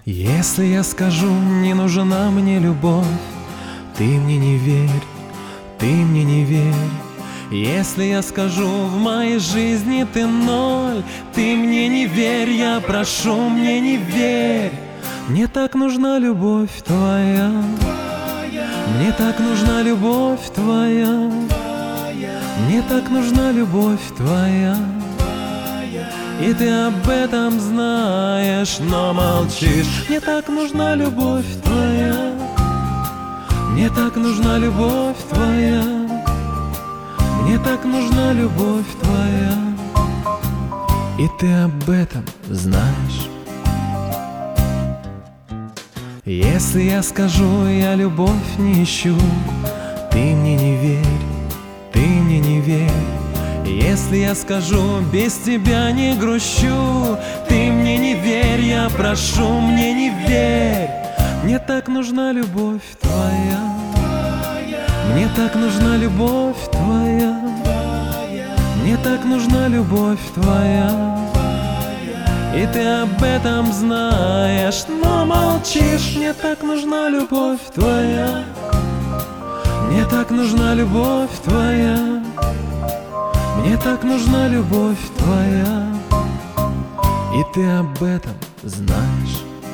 Если я скажу, не нужна мне любовь, ты мне не верь, ты мне не верь. Если я скажу, в моей жизни ты ноль, ты мне не верь, я прошу, мне не верь. Мне так нужна любовь твоя, мне так нужна любовь твоя, мне так нужна любовь твоя. И ты об этом знаешь, но молчишь. Мне так нужна любовь твоя, мне так нужна любовь твоя, мне так нужна любовь твоя. И ты об этом знаешь. Если я скажу, я любовь не ищу, ты мне не верь, ты мне не верь. Если я скажу, без тебя не грущу, ты мне не верь, я прошу, мне не верь. Мне так нужна любовь твоя, мне так нужна любовь твоя, мне так нужна любовь твоя. И ты об этом знаешь, но молчишь. Мне так нужна любовь твоя, мне так нужна любовь твоя, мне так нужна любовь твоя. И ты об этом знаешь.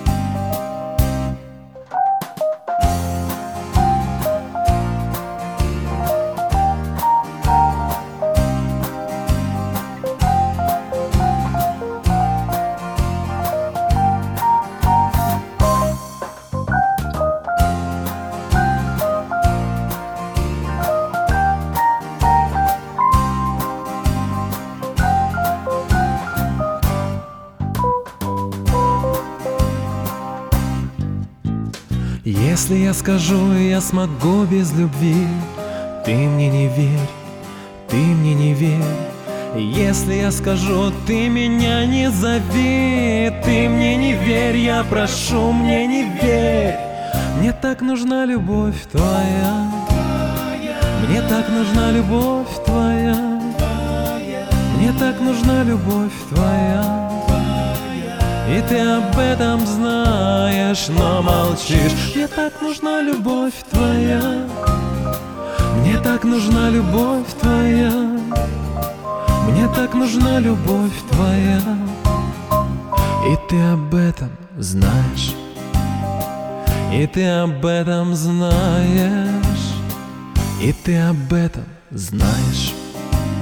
Если я скажу, я смогу без любви, ты мне не верь, ты мне не верь. Если я скажу, ты меня не зови, ты мне не верь, я прошу, мне не верь. Мне так нужна любовь твоя, мне так нужна любовь твоя, мне так нужна любовь твоя. И ты об этом знаешь, но молчишь. Мне так нужна любовь твоя, мне так нужна любовь твоя, мне так нужна любовь твоя. И ты об этом знаешь, и ты об этом знаешь, и ты об этом знаешь.